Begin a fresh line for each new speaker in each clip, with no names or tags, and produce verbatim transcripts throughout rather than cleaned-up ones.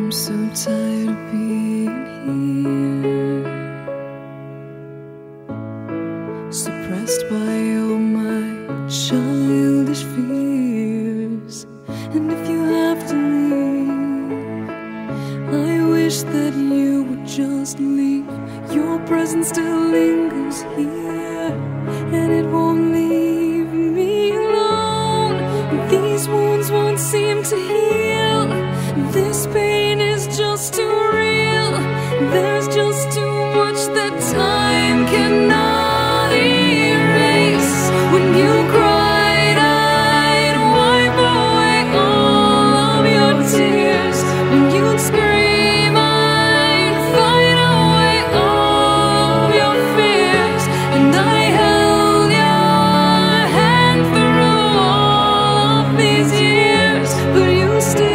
I'm so tired of being here, suppressed by all my childish fears. And if you have to leave, I wish that you would just leave. Your presence still lingers here, and it won't leave me alone. These wounds won't seem to heal. This pain is just too real. There's just too much that time cannot erase. When you cried, I'd wipe away all of your tears. When you'd scream, I'd fight away all of your fears. And I held your hand through all of these years, but you still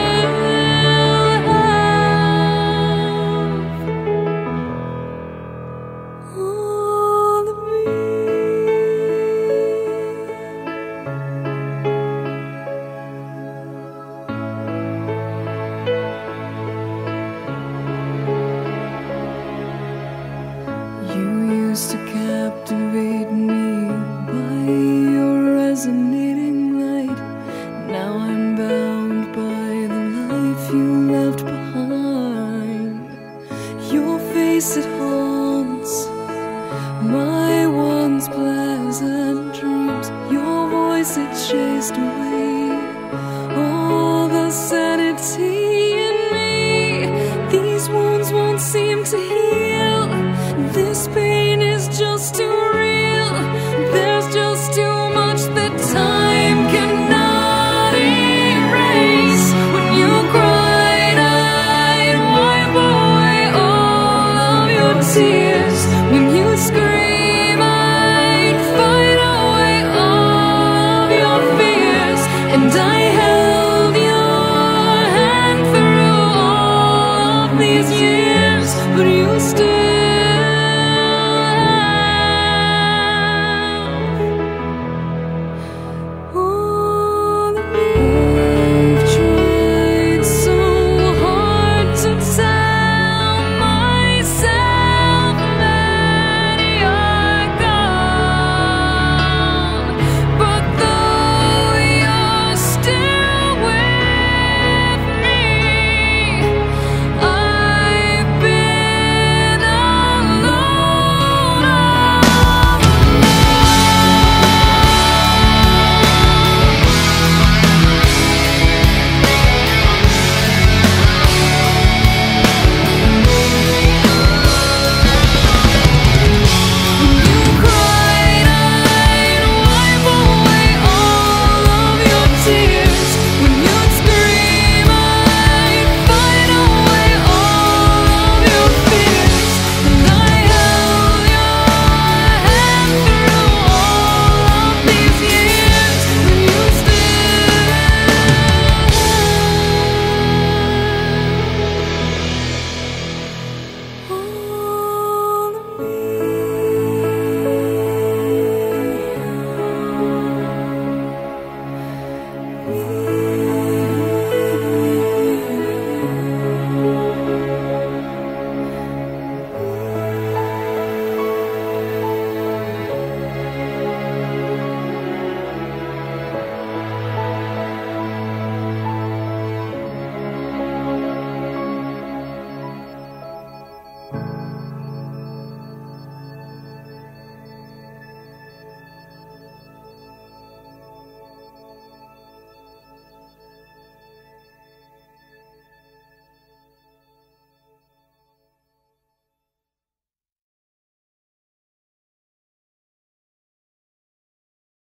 to captivate me by your resonating light. Now I'm bound by the life you left behind. Your face, it haunts my once pleasant dreams. Your voice, it chased away all the sanity in me. These wounds won't seem to heal. This pain is just too real. There's just too much that time cannot erase. When you cried, I'd wipe away all of your tears. When you scream, I'd fight away all of your fears. And I held your hand through all of these years, but you still